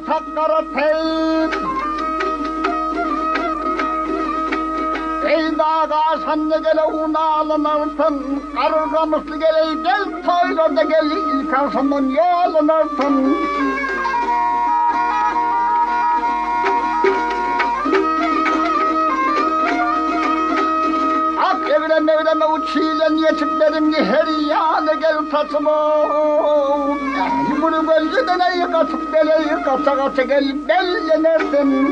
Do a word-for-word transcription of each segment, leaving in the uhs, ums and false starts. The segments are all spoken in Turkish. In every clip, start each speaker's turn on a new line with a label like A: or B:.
A: takkara teyip ey dağa sanne gele unalınartın karırgamışlı gele gel toylarda gel ilkarsından yolunartın ak evreme evreme uçuyla niyetip dedim ki her yana gel taçımı bunu bölgeden ayı katıp beleyi kaça kaça gel bellenersin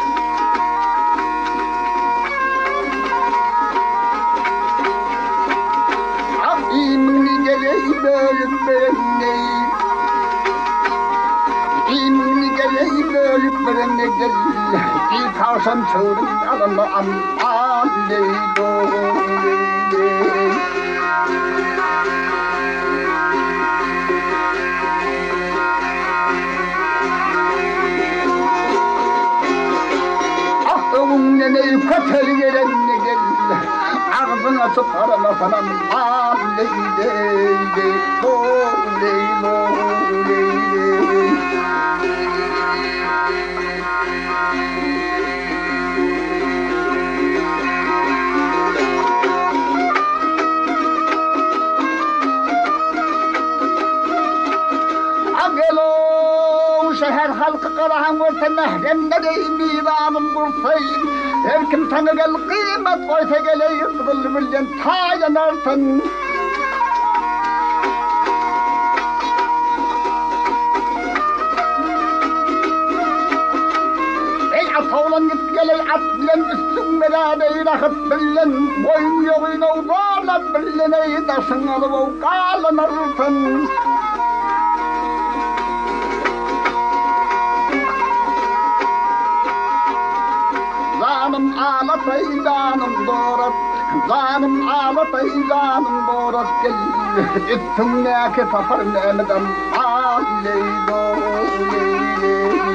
A: İmni geley bölüp bölüney İmni geley bölüp bölüney İlk avşam çığırın alınma amman leydo Ah oğlum neneyi köteli gelen ne gel ağzını açıp arama sana aman leyde leydo leydo leyde Agelo şehir halkı karahan varsa mehremde deyim divanım bursayım her kim tanı gel kıymet koysa gele yıkıdıl bilden ta yanartın ey atavlan git gele at bilen üstün beraber akıt bilen boyun yoğun ovdana bilen ey daşın alıp o kalanartın Zanım ağlatay zanım doğrat Zanım ağlatay zanım doğrat Gel ettim neke safar nemeden Aleydo leyli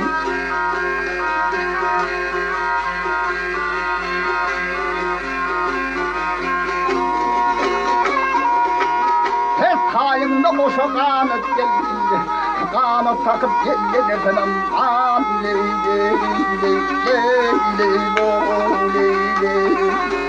A: Her kayımda koşa kanat gel Kanat takıp gel efendim Aleydo leyli leyli leyli